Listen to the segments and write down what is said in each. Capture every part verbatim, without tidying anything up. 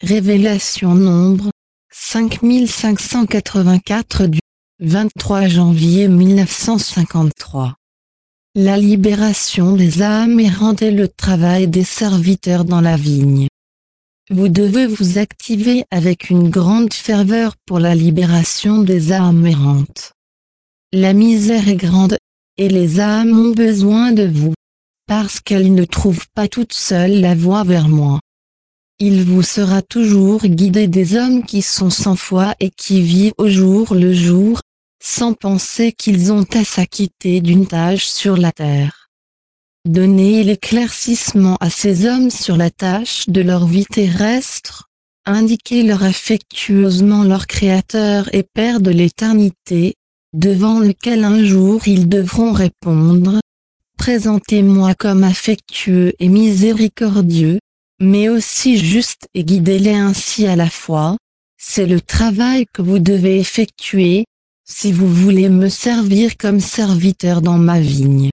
Révélation Nombre, cinq mille cinq cent quatre-vingt-quatre du vingt-trois janvier mille neuf cent cinquante-trois. La libération des âmes errantes et le travail des serviteurs dans la vigne. Vous devez vous activer avec une grande ferveur pour la libération des âmes errantes. La misère est grande, et les âmes ont besoin de vous, parce qu'elles ne trouvent pas toutes seules la voie vers moi. Il vous sera toujours guidé des hommes qui sont sans foi et qui vivent au jour le jour, sans penser qu'ils ont à s'acquitter d'une tâche sur la terre. Donnez l'éclaircissement à ces hommes sur la tâche de leur vie terrestre, indiquez-leur affectueusement leur Créateur et Père de l'éternité, devant lequel un jour ils devront répondre. Présentez-moi comme affectueux et miséricordieux, mais aussi juste, et guidez-les ainsi à la fois. C'est le travail que vous devez effectuer, si vous voulez me servir comme serviteur dans ma vigne.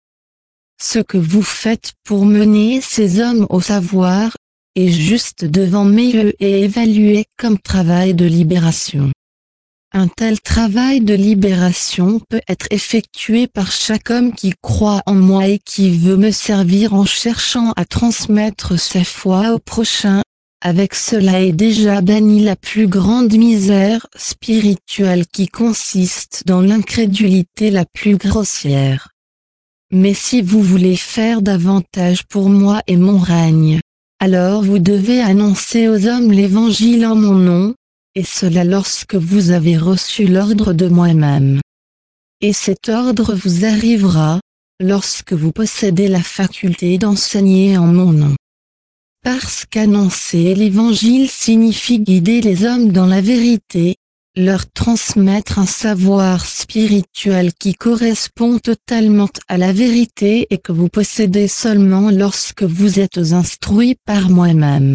Ce que vous faites pour mener ces hommes au savoir, est juste devant mes yeux et évalué comme travail de libération. Un tel travail de libération peut être effectué par chaque homme qui croit en moi et qui veut me servir en cherchant à transmettre sa foi au prochain. Avec cela est déjà bannie la plus grande misère spirituelle qui consiste dans l'incrédulité la plus grossière. Mais si vous voulez faire davantage pour moi et mon règne, alors vous devez annoncer aux hommes l'évangile en mon nom, et cela lorsque vous avez reçu l'ordre de moi-même. Et cet ordre vous arrivera, lorsque vous possédez la faculté d'enseigner en mon nom. Parce qu'annoncer l'évangile signifie guider les hommes dans la vérité, leur transmettre un savoir spirituel qui correspond totalement à la vérité et que vous possédez seulement lorsque vous êtes instruits par moi-même.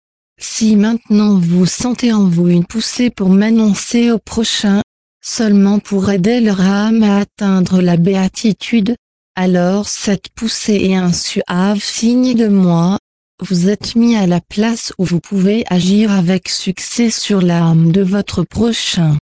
Si maintenant vous sentez en vous une poussée pour m'annoncer au prochain, seulement pour aider leur âme à atteindre la béatitude, alors cette poussée est un suave signe de moi. Vous êtes mis à la place où vous pouvez agir avec succès sur l'âme de votre prochain.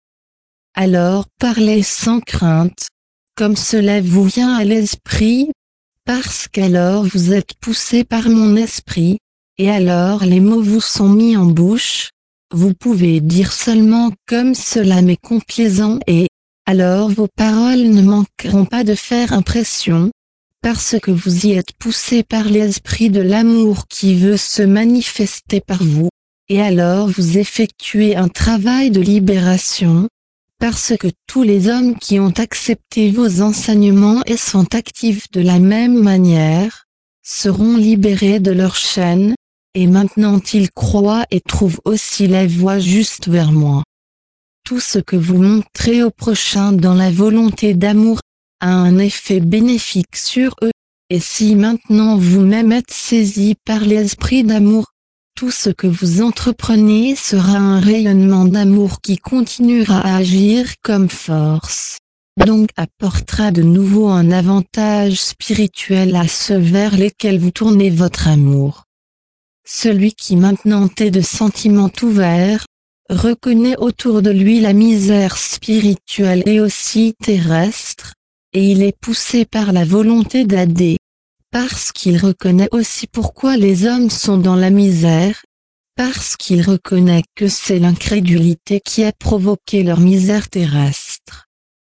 Alors parlez sans crainte, comme cela vous vient à l'esprit, parce qu'alors vous êtes poussé par mon esprit, et alors les mots vous sont mis en bouche, vous pouvez dire seulement comme cela m'est complaisant et, alors vos paroles ne manqueront pas de faire impression, parce que vous y êtes poussé par l'esprit de l'amour qui veut se manifester par vous, et alors vous effectuez un travail de libération, parce que tous les hommes qui ont accepté vos enseignements et sont actifs de la même manière, seront libérés de leurs chaînes, et maintenant ils croient et trouvent aussi la voie juste vers moi. Tout ce que vous montrez au prochain dans la volonté d'amour a un effet bénéfique sur eux, et si maintenant vous-même êtes saisi par l'esprit d'amour, tout ce que vous entreprenez sera un rayonnement d'amour qui continuera à agir comme force, donc apportera de nouveau un avantage spirituel à ceux vers lesquels vous tournez votre amour. Celui qui maintenant est de sentiments ouverts, reconnaît autour de lui la misère spirituelle et aussi terrestre, et il est poussé par la volonté d'aider, parce qu'il reconnaît aussi pourquoi les hommes sont dans la misère, parce qu'il reconnaît que c'est l'incrédulité qui a provoqué leur misère terrestre.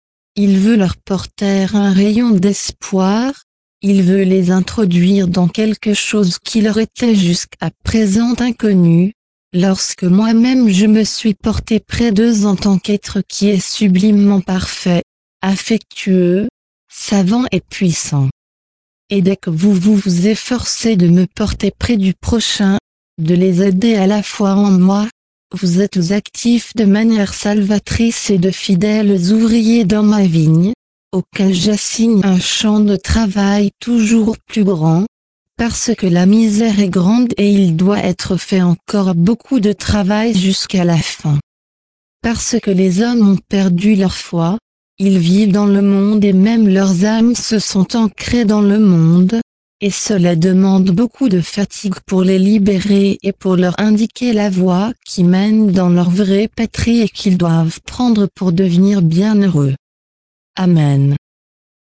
Il veut leur porter un rayon d'espoir, il veut les introduire dans quelque chose qui leur était jusqu'à présent inconnu, lorsque moi-même je me suis porté près d'eux en tant qu'être qui est sublimement parfait, affectueux, savant et puissant. Et dès que vous vous vous efforcez de me porter près du prochain, de les aider à la fois en moi, vous êtes actifs de manière salvatrice et de fidèles ouvriers dans ma vigne, auquel j'assigne un champ de travail toujours plus grand, parce que la misère est grande et il doit être fait encore beaucoup de travail jusqu'à la fin. Parce que les hommes ont perdu leur foi, ils vivent dans le monde et même leurs âmes se sont ancrées dans le monde, et cela demande beaucoup de fatigue pour les libérer et pour leur indiquer la voie qui mène dans leur vraie patrie et qu'ils doivent prendre pour devenir bienheureux. Amen.